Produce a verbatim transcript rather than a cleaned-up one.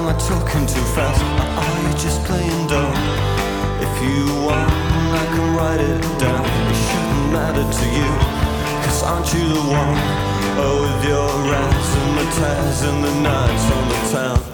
Am I talking too fast? Or are you just playing dumb? If you want, I can write it down. It shouldn't matter to you, cause aren't you the one? Oh, with your razzmatazz and the nights on the town.